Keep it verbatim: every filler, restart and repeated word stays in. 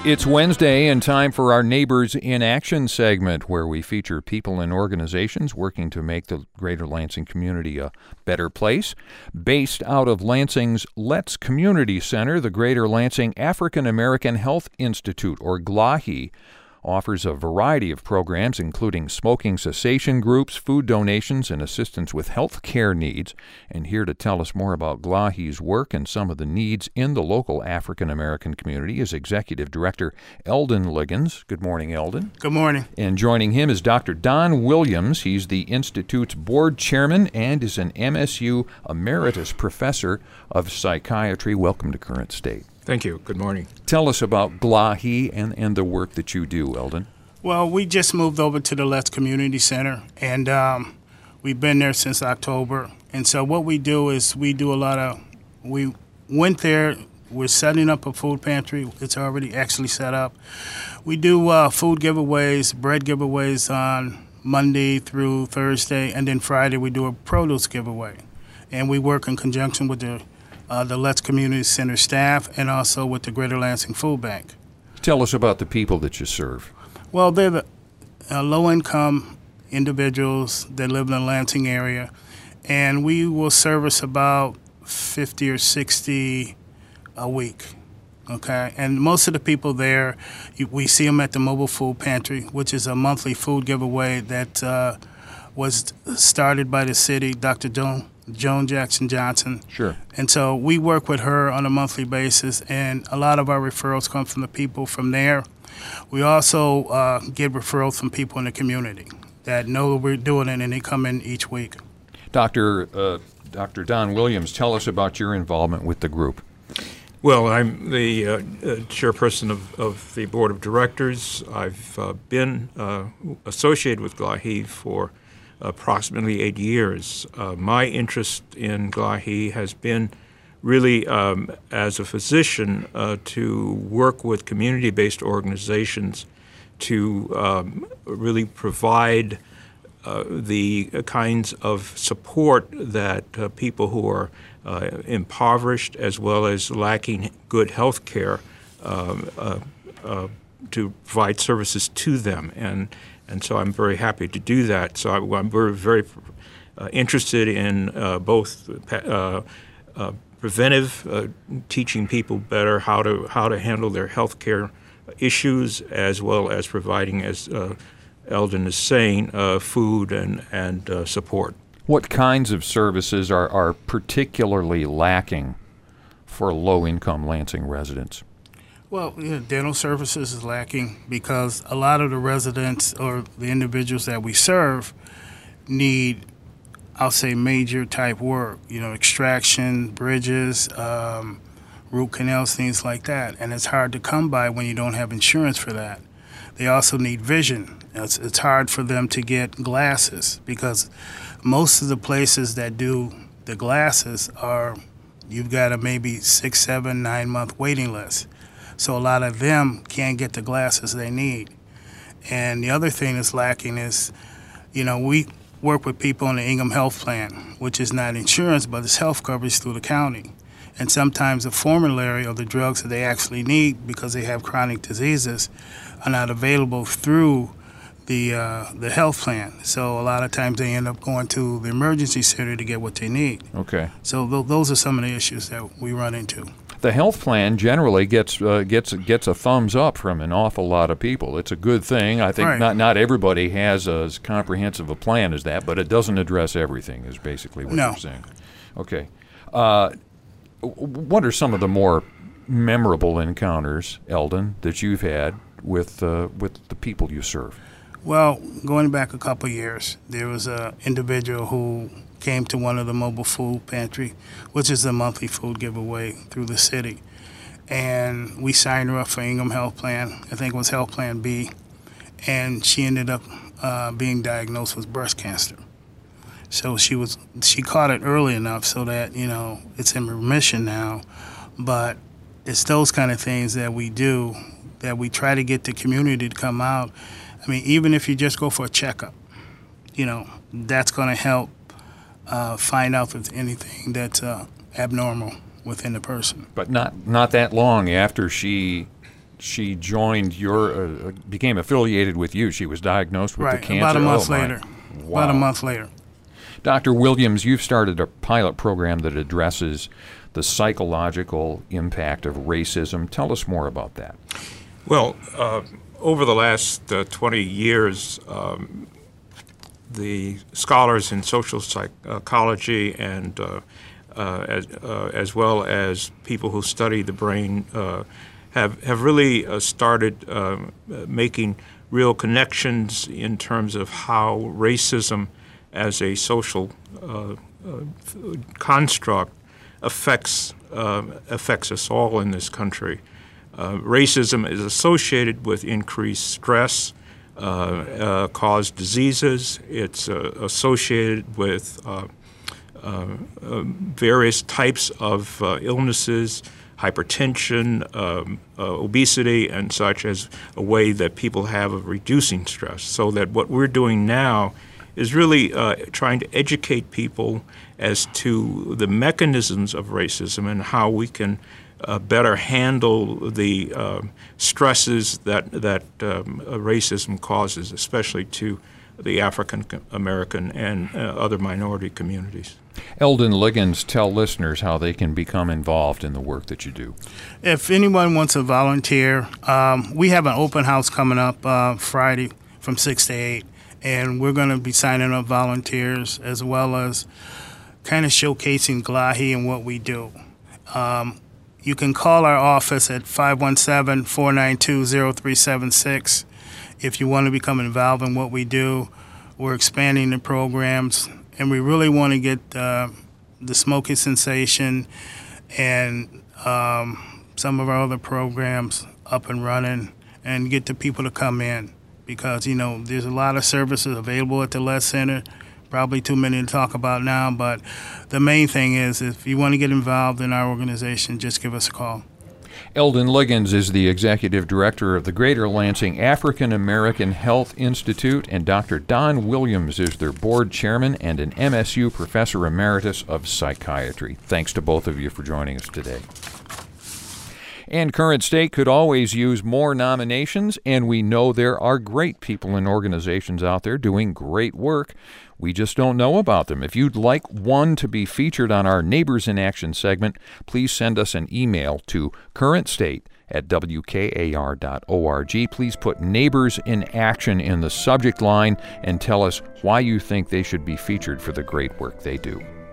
It's Wednesday and time for our Neighbors in Action segment, where we feature people and organizations working to make the Greater Lansing community a better place. Based out of Lansing's Let's Community Center, the Greater Lansing African American Health Institute, or G L A H I, offers a variety of programs, including smoking cessation groups, food donations, and assistance with health care needs. And here to tell us more about G L A H I's work and some of the needs in the local African American community is Executive Director Eldon Liggins. Good morning, Eldon. Good morning. And joining him is Doctor Don Williams. He's the Institute's board chairman and is an M S U Emeritus Professor of Psychiatry. Welcome to Current State. Thank you. Good morning. Tell us about G L A H I and, and the work that you do, Eldon. Well, we just moved over to the Let's Community Center, and um, we've been there since October. And so what we do is we do a lot of, we went there, we're setting up a food pantry. It's already actually set up. We do uh, food giveaways, bread giveaways on Monday through Thursday, and then Friday we do a produce giveaway. And we work in conjunction with the Uh, the Let's Community Center staff, and also with the Greater Lansing Food Bank. Tell us about the people that you serve. Well, they're the uh, low-income individuals that live in the Lansing area, and we will service about fifty or sixty a week, okay? And most of the people there, you, we see them at the Mobile Food Pantry, which is a monthly food giveaway that uh, was started by the city, Doctor Joan. Joan Jackson Johnson. Sure. And so we work with her on a monthly basis, and a lot of our referrals come from the people from there. We also uh, get referrals from people in the community that know that we're doing it, and they come in each week. Doctor Uh, Doctor Don Williams, tell us about your involvement with the group. Well, I'm the uh, uh, chairperson of, of the board of directors. I've uh, been uh, associated with G L A H I for approximately eight years. Uh, my interest in G L A H I has been really, um, as a physician, uh, to work with community-based organizations to um, really provide uh, the kinds of support that uh, people who are uh, impoverished as well as lacking good health care uh, uh, uh, to provide services to them. And And so I'm very happy to do that. So I, I'm very, very uh, interested in uh, both uh, uh, preventive, uh, teaching people better how to how to handle their health care issues, as well as providing, as uh, Eldon is saying, uh, food and, and uh, support. What kinds of services are, are particularly lacking for low-income Lansing residents? Well, yeah, dental services is lacking because a lot of the residents or the individuals that we serve need, I'll say, major type work, you know, extraction, bridges, um, root canals, things like that. And it's hard to come by when you don't have insurance for that. They also need vision. It's, it's hard for them to get glasses because most of the places that do the glasses are, you've got a maybe six, seven, nine month waiting list. So a lot of them can't get the glasses they need. And the other thing that's lacking is, you know, we work with people on the Ingham Health Plan, which is not insurance, but it's health coverage through the county. And sometimes the formulary of the drugs that they actually need because they have chronic diseases are not available through the uh, the health plan. So a lot of times they end up going to the emergency center to get what they need. Okay. So th- those are some of the issues that we run into. The health plan generally gets uh, gets gets a thumbs up from an awful lot of people. It's a good thing. I think right. not not everybody has as comprehensive a plan as that, but it doesn't address everything, is basically what no. you're saying. Okay. Uh, what are some of the more memorable encounters, Eldon, that you've had with uh, with the people you serve? Well, going back a couple of years, there was an individual who came to one of the mobile food pantry, which is a monthly food giveaway through the city. And we signed her up for Ingham Health Plan. I think it was Health Plan B. And she ended up uh, being diagnosed with breast cancer. So she was she caught it early enough so that, you know, it's in remission now. But it's those kind of things that we do, that we try to get the community to come out. I mean, even if you just go for a checkup, you know, that's going to help uh, find out if there's anything that's uh, abnormal within the person. But not not that long after she she joined your, uh, became affiliated with you. She was diagnosed with right. the cancer. About a month oh, later. Wow. About a month later. Doctor Williams, you've started a pilot program that addresses the psychological impact of racism. Tell us more about that. Well, uh, over the last uh, twenty years, um, the scholars in social psychology and uh, uh, as, uh, as well as people who study the brain uh, have, have really uh, started uh, making real connections in terms of how racism as a social uh, uh, construct affects uh, affects us all in this country. Uh, racism is associated with increased stress, uh, uh, caused diseases. It's uh, associated with uh, uh, uh, various types of uh, illnesses, hypertension, um, uh, obesity, and such, as a way that people have of reducing stress. So that what we're doing now is really uh, trying to educate people as to the mechanisms of racism and how we can uh, better handle the uh, stresses that that um, racism causes, especially to the African American and uh, other minority communities. Eldon Liggins, tell listeners how they can become involved in the work that you do. If anyone wants to volunteer, um, we have an open house coming up uh, Friday from six to eight. And we're going to be signing up volunteers as well as kind of showcasing GLAHI and what we do. Um, you can call our office at five one seven, four nine two, zero three seven six if you want to become involved in what we do. We're expanding the programs, and we really want to get uh, the smoking cessation and um, some of our other programs up and running and get the people to come in. Because, you know, there's a lot of services available at the Lett Center, probably too many to talk about now, but the main thing is if you want to get involved in our organization, just give us a call. Eldon Liggins is the Executive Director of the Greater Lansing African American Health Institute, and Doctor Don Williams is their Board Chairman and an M S U Professor Emeritus of Psychiatry. Thanks to both of you for joining us today. And Current State could always use more nominations, and we know there are great people and organizations out there doing great work. We just don't know about them. If you'd like one to be featured on our Neighbors in Action segment, please send us an email to currentstate at w k a r dot org. Please put Neighbors in Action in the subject line and tell us why you think they should be featured for the great work they do.